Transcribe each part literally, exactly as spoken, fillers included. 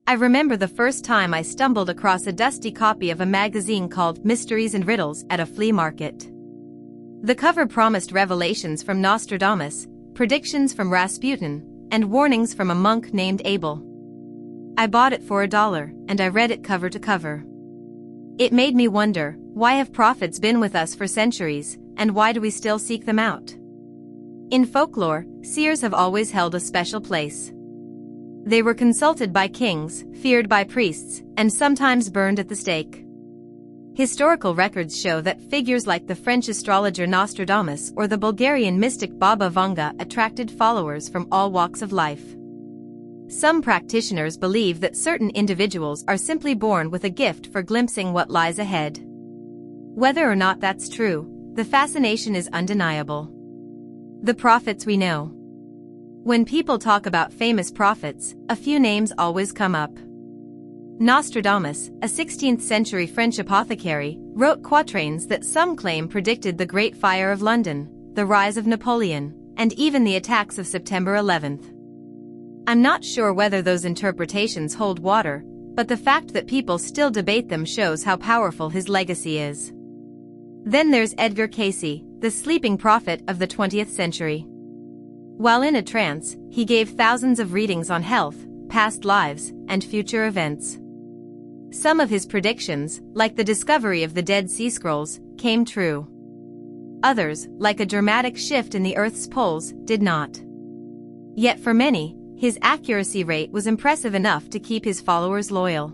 I remember the first time I stumbled across a dusty copy of a magazine called Mysteries and Riddles at a flea market. The cover promised revelations from Nostradamus, predictions from Rasputin, and warnings from a monk named Abel. I bought it for a dollar, and I read it cover to cover. It made me wonder, why have prophets been with us for centuries, and why do we still seek them out? In folklore, seers have always held a special place. They were consulted by kings, feared by priests, and sometimes burned at the stake. Historical records show that figures like the French astrologer Nostradamus or the Bulgarian mystic Baba Vanga attracted followers from all walks of life. Some practitioners believe that certain individuals are simply born with a gift for glimpsing what lies ahead. Whether or not that's true, the fascination is undeniable. The prophets we know. When people talk about famous prophets, a few names always come up. Nostradamus, a sixteenth century French apothecary, wrote quatrains that some claim predicted the Great Fire of London, the rise of Napoleon, and even the attacks of September eleventh. I'm not sure whether those interpretations hold water, but the fact that people still debate them shows how powerful his legacy is. Then there's Edgar Cayce, the sleeping prophet of the twentieth century. While in a trance, he gave thousands of readings on health, past lives, and future events. Some of his predictions, like the discovery of the Dead Sea Scrolls, came true. Others, like a dramatic shift in the Earth's poles, did not. Yet for many, his accuracy rate was impressive enough to keep his followers loyal.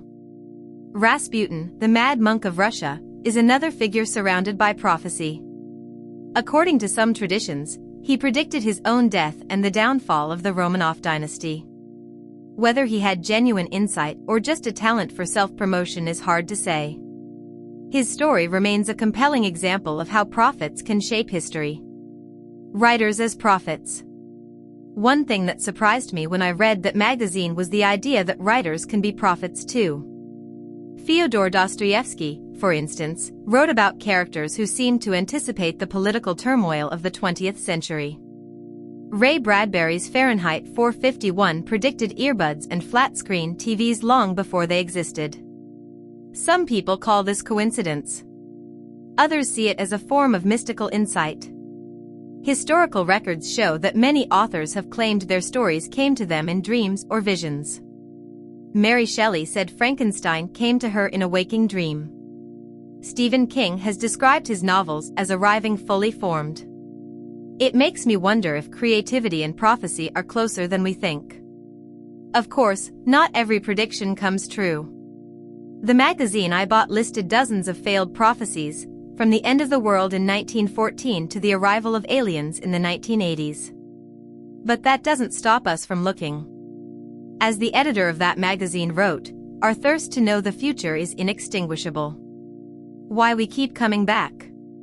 Rasputin, the Mad Monk of Russia, is another figure surrounded by prophecy. According to some traditions, he predicted his own death and the downfall of the Romanov dynasty. Whether he had genuine insight or just a talent for self-promotion is hard to say. His story remains a compelling example of how prophets can shape history. Writers as prophets. One thing that surprised me when I read that magazine was the idea that writers can be prophets too. Fyodor Dostoevsky, for instance, wrote about characters who seemed to anticipate the political turmoil of the twentieth century. Ray Bradbury's Fahrenheit four fifty-one predicted earbuds and flat-screen T Vs long before they existed. Some people call this coincidence. Others see it as a form of mystical insight. Historical records show that many authors have claimed their stories came to them in dreams or visions. Mary Shelley said Frankenstein came to her in a waking dream. Stephen King has described his novels as arriving fully formed. It makes me wonder if creativity and prophecy are closer than we think. Of course, not every prediction comes true. The magazine I bought listed dozens of failed prophecies, from the end of the world in nineteen fourteen to the arrival of aliens in the nineteen eighties. But that doesn't stop us from looking. As the editor of that magazine wrote, our thirst to know the future is inextinguishable. Why we keep coming back?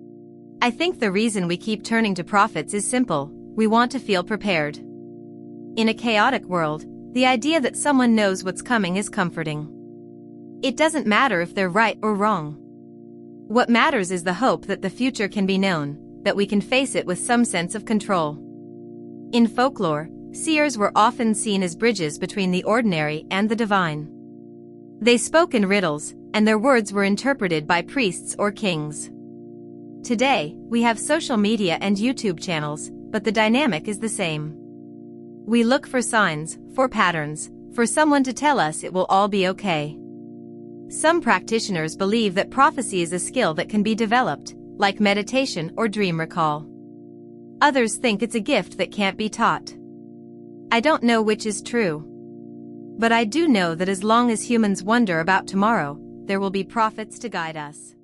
I think the reason we keep turning to prophets is simple: we want to feel prepared. In a chaotic world, the idea that someone knows what's coming is comforting. It doesn't matter if they're right or wrong. What matters is the hope that the future can be known, that we can face it with some sense of control. In folklore, seers were often seen as bridges between the ordinary and the divine. They spoke in riddles, and their words were interpreted by priests or kings. Today, we have social media and YouTube channels, but the dynamic is the same. We look for signs, for patterns, for someone to tell us it will all be okay. Some practitioners believe that prophecy is a skill that can be developed, like meditation or dream recall. Others think it's a gift that can't be taught. I don't know which is true. But I do know that as long as humans wonder about tomorrow, there will be prophets to guide us.